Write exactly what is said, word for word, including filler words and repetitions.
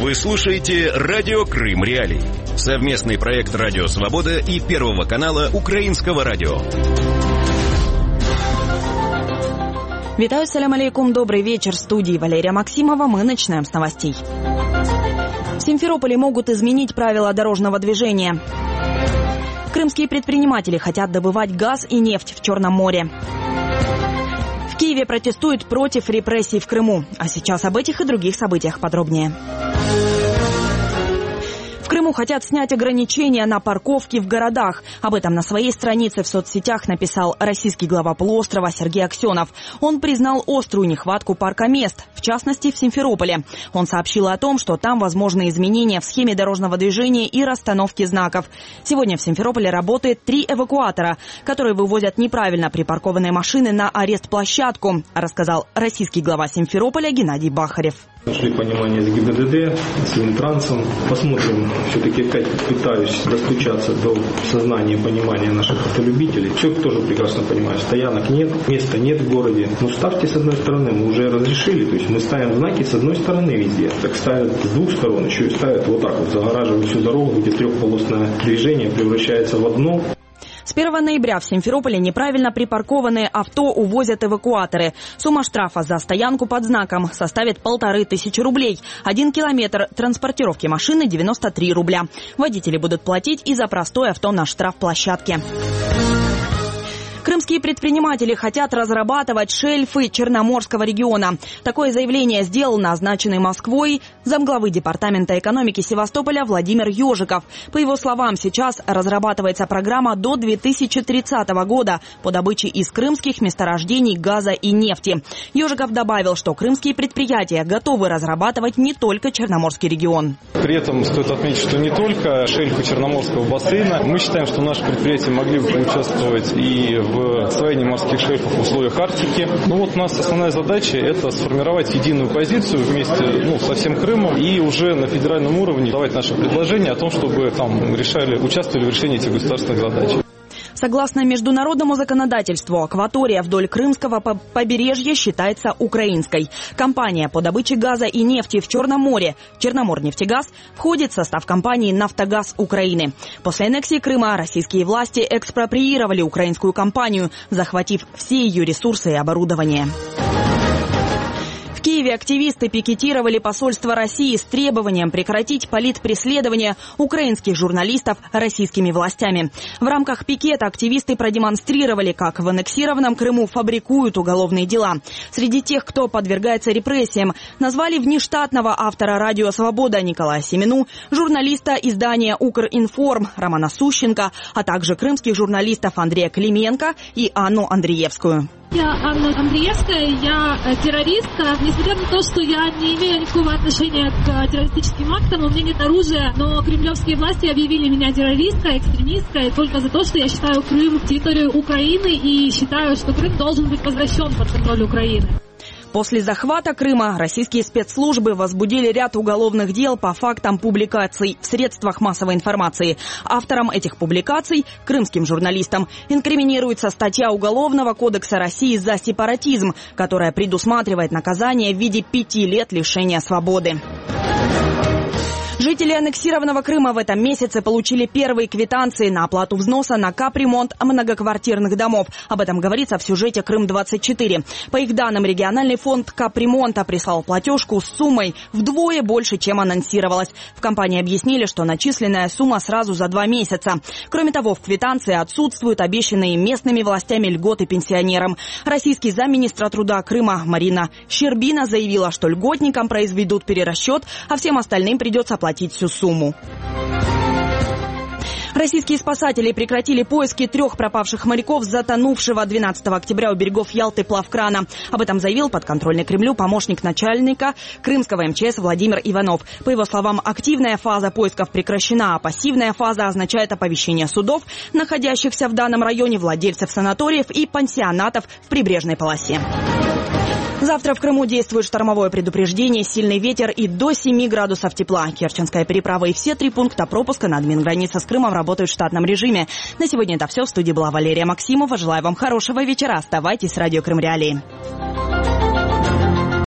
Вы слушаете «Радио Крым Реалии». Совместный проект «Радио Свобода» и Первого канала Украинского радио. Витаю, салям алейкум, добрый вечер. В студии Валерия Максимова. Мы начинаем с новостей. В Симферополе могут изменить правила дорожного движения. Крымские предприниматели хотят добывать газ и нефть в Черном море. В Киеве протестуют против репрессий в Крыму. А сейчас об этих и других событиях подробнее. В Крыму хотят снять ограничения на парковки в городах. Об этом на своей странице в соцсетях написал российский глава полуострова Сергей Аксенов. Он признал острую нехватку паркомест, в частности в Симферополе. Он сообщил о том, что там возможны изменения в схеме дорожного движения и расстановки знаков. Сегодня в Симферополе работает три эвакуатора, которые вывозят неправильно припаркованные машины на арест-площадку, рассказал российский глава Симферополя Геннадий Бахарев. Нашли понимание с ГИБДД, с Минтрансом. Посмотрим, все-таки опять пытаюсь достучаться до сознания и понимания наших автолюбителей. Человек тоже прекрасно понимает, стоянок нет, места нет в городе. Но ставьте с одной стороны, мы уже разрешили, то есть мы ставим знаки с одной стороны везде. Так ставят с двух сторон, еще и ставят вот так вот, загораживают всю дорогу, где трехполосное движение превращается в одно. С первого ноября в Симферополе неправильно припаркованные авто увозят эвакуаторы. Сумма штрафа за стоянку под знаком составит полторы тысячи рублей. Один километр транспортировки машины – девяносто три рубля. Водители будут платить и за простое авто на штрафплощадке. Крымские предприниматели хотят разрабатывать шельфы Черноморского региона. Такое заявление сделал назначенный Москвой замглавы Департамента экономики Севастополя Владимир Ежиков. По его словам, сейчас разрабатывается программа до две тысячи тридцатого года по добыче из крымских месторождений газа и нефти. Ежиков добавил, что крымские предприятия готовы разрабатывать не только Черноморский регион. При этом стоит отметить, что не только шельфы Черноморского бассейна. Мы считаем, что наши предприятия могли бы участвовать и в в освоении морских шельфов в условиях Арктики. Ну вот у нас основная задача – это сформировать единую позицию вместе ну, со всем Крымом и уже на федеральном уровне давать наши предложения о том, чтобы там решали, участвовали в решении этих государственных задач. Согласно международному законодательству, акватория вдоль Крымского побережья считается украинской. Компания по добыче газа и нефти в Черном море «Черноморнефтегаз» входит в состав компании «Нафтогаз Украины». После аннексии Крыма российские власти экспроприировали украинскую компанию, захватив все ее ресурсы и оборудование. В Киеве активисты пикетировали посольство России с требованием прекратить политпреследование украинских журналистов российскими властями. В рамках пикета активисты продемонстрировали, как в аннексированном Крыму фабрикуют уголовные дела. Среди тех, кто подвергается репрессиям, назвали внештатного автора «Радио Свобода» Николая Семену, журналиста издания «Укринформ» Романа Сущенко, а также крымских журналистов Андрея Клименко и Анну Андреевскую. Я Анна Андреевская, я террористка. Несмотря на то, что я не имею никакого отношения к террористическим актам, у меня нет оружия, но кремлевские власти объявили меня террористкой, экстремисткой только за то, что я считаю Крым территорией Украины и считаю, что Крым должен быть возвращен под контроль Украины. После захвата Крыма российские спецслужбы возбудили ряд уголовных дел по фактам публикаций в средствах массовой информации. Авторам этих публикаций, крымским журналистам, инкриминируется статья Уголовного кодекса России за сепаратизм, которая предусматривает наказание в виде пяти лет лишения свободы. Жители аннексированного Крыма в этом месяце получили первые квитанции на оплату взноса на капремонт многоквартирных домов. Об этом говорится в сюжете «Крым двадцать четыре». По их данным, региональный фонд капремонта прислал платежку с суммой вдвое больше, чем анонсировалось. В компании объяснили, что начисленная сумма сразу за два месяца. Кроме того, в квитанции отсутствуют обещанные местными властями льготы пенсионерам. Российский замминистра труда Крыма Марина Щербина заявила, что льготникам произведут перерасчет, а всем остальным придется платить всю сумму. Российские спасатели прекратили поиски трех пропавших моряков, затонувшего двенадцатого октября у берегов Ялты плавкрана. Об этом заявил подконтрольный Кремлю помощник начальника крымского эм че эс Владимир Иванов. По его словам, активная фаза поисков прекращена, а пассивная фаза означает оповещение судов, находящихся в данном районе, владельцев санаториев и пансионатов в прибрежной полосе. Завтра в Крыму действует штормовое предупреждение, сильный ветер и до семи градусов тепла. Керченская переправа и все три пункта пропуска на админгранице с Крымом работают в штатном режиме. На сегодня это все. В студии была Валерия Максимова. Желаю вам хорошего вечера. Оставайтесь с радио Крым Реалии.